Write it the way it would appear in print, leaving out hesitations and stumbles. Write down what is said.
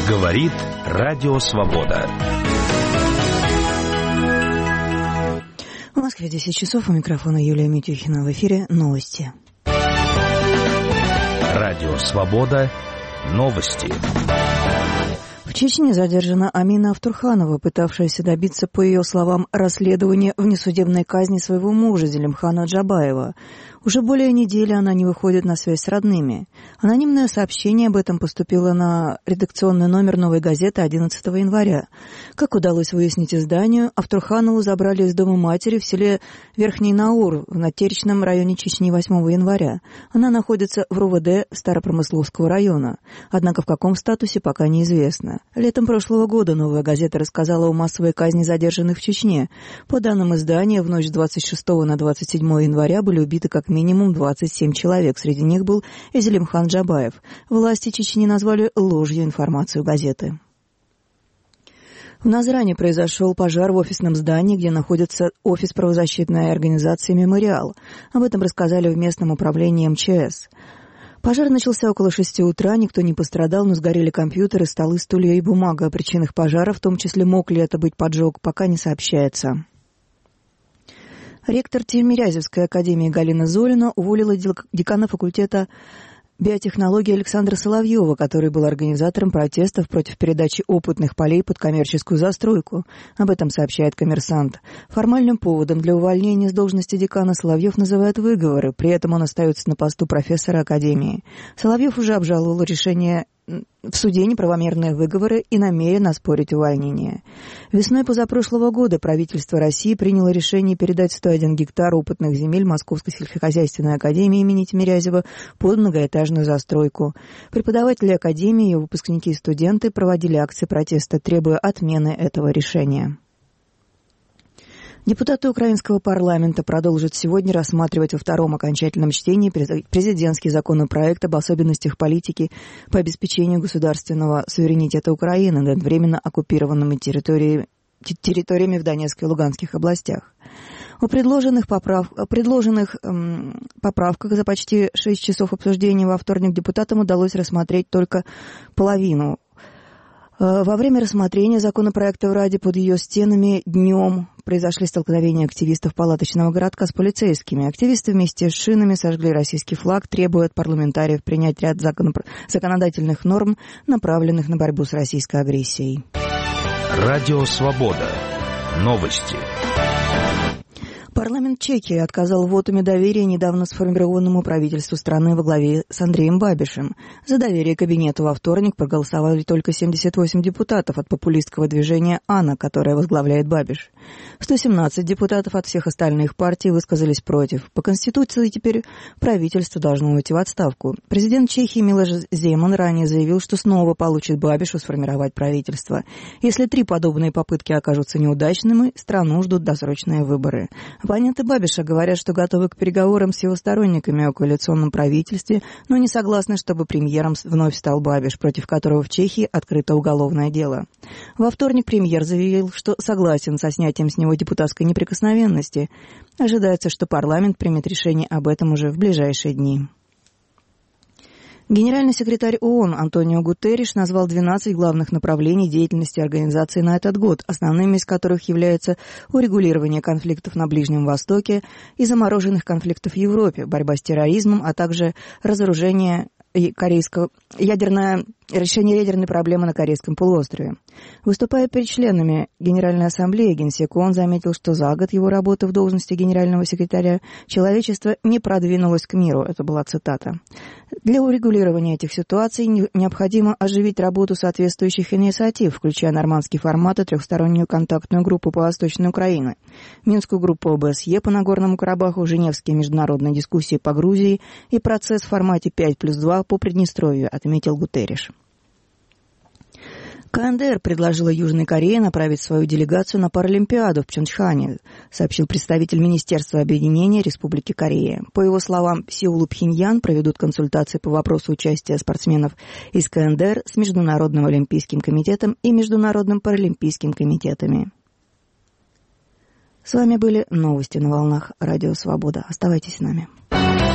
Говорит Радио Свобода. В Москве 10 часов. У микрофона Юлия Митюхина. В эфире новости. Радио Свобода. Новости. В Чечне задержана Амина Автурханова, пытавшаяся добиться, по ее словам, расследования внесудебной казни своего мужа Зелимхана Джабаева. Уже более недели она не выходит на связь с родными. Анонимное сообщение об этом поступило на редакционный номер «Новой газеты» 11 января. Как удалось выяснить изданию, Автурханову забрали из дома матери в селе Верхний Наур в Натеричном районе Чечни 8 января. Она находится в РУВД Старопромысловского района. Однако в каком статусе, пока неизвестно. Летом прошлого года «Новая газета» рассказала о массовой казни задержанных в Чечне. По данным издания, в ночь с 26 на 27 января были убиты как минимум 27 человек. Среди них был и Зелимхан Джабаев. Власти Чечни назвали ложью информацию газеты. В Назране произошел пожар в офисном здании, где находится офис правозащитной организации «Мемориал». Об этом рассказали в местном управлении МЧС. Пожар начался около 6 утра, никто не пострадал, но сгорели компьютеры, столы, стулья и бумага. О причинах пожара, в том числе мог ли это быть поджог, пока не сообщается. Ректор Тимирязевской академии Галина Золина уволила декана факультета биотехнологии Александра Соловьева, который был организатором протестов против передачи опытных полей под коммерческую застройку. Об этом сообщает «Коммерсант». Формальным поводом для увольнения с должности декана Соловьев называет выговоры, при этом он остается на посту профессора академии. Соловьев уже обжаловал решение в суде неправомерные выговоры и намерен оспорить увольнение. Весной позапрошлого года правительство России приняло решение передать 101 гектар опытных земель Московской сельскохозяйственной академии имени Тимирязева под многоэтажную застройку. Преподаватели академии, ее выпускники и студенты проводили акции протеста, требуя отмены этого решения. Депутаты украинского парламента продолжат сегодня рассматривать во втором окончательном чтении президентский законопроект об особенностях политики по обеспечению государственного суверенитета Украины над временно оккупированными территориями в Донецкой и Луганских областях. О предложенных поправках за почти 6 часов обсуждения во вторник депутатам удалось рассмотреть только половину. Во время рассмотрения законопроекта в Раде под ее стенами днем произошли столкновения активистов палаточного городка с полицейскими. Активисты вместе с шинами сожгли российский флаг, требуя от парламентариев принять ряд законодательных норм, направленных на борьбу с российской агрессией. Радио Свобода. Новости. Парламент Чехии отказал в вотуме доверия недавно сформированному правительству страны во главе с Андреем Бабишем. За доверие кабинету во вторник проголосовали только 78 депутатов от популистского движения «Ана», которое возглавляет Бабиш. 117 депутатов от всех остальных партий высказались против. По Конституции теперь правительство должно уйти в отставку. Президент Чехии Милош Земан ранее заявил, что снова получит Бабишу сформировать правительство. Если 3 подобные попытки окажутся неудачными, страну ждут досрочные выборы. Оппоненты Бабиша говорят, что готовы к переговорам с его сторонниками о коалиционном правительстве, но не согласны, чтобы премьером вновь стал Бабиш, против которого в Чехии открыто уголовное дело. Во вторник премьер заявил, что согласен со снятием с него депутатской неприкосновенности. Ожидается, что парламент примет решение об этом уже в ближайшие дни. Генеральный секретарь ООН Антонио Гутерриш назвал 12 главных направлений деятельности организации на этот год, основными из которых являются урегулирование конфликтов на Ближнем Востоке и замороженных конфликтов в Европе, борьба с терроризмом, а также разоружение решение ядерной проблемы на Корейском полуострове. Выступая перед членами Генеральной Ассамблеи, генсек ООН заметил, что за год его работы в должности генерального секретаря человечество не продвинулось к миру. Это была цитата. Для урегулирования этих ситуаций необходимо оживить работу соответствующих инициатив, включая нормандский формат и трехстороннюю контактную группу по Восточной Украине, Минскую группу ОБСЕ по Нагорному Карабаху, Женевские международные дискуссии по Грузии и процесс в формате 5+2 по Приднестровью, отметил Гутерриш. КНДР предложила Южной Корее направить свою делегацию на Паралимпиаду в Пхенчхане, сообщил представитель Министерства объединения Республики Корея. По его словам, Сеул и Пхеньян проведут консультации по вопросу участия спортсменов из КНДР с Международным олимпийским комитетом и Международным паралимпийским комитетами. С вами были новости на волнах Радио Свобода. Оставайтесь с нами.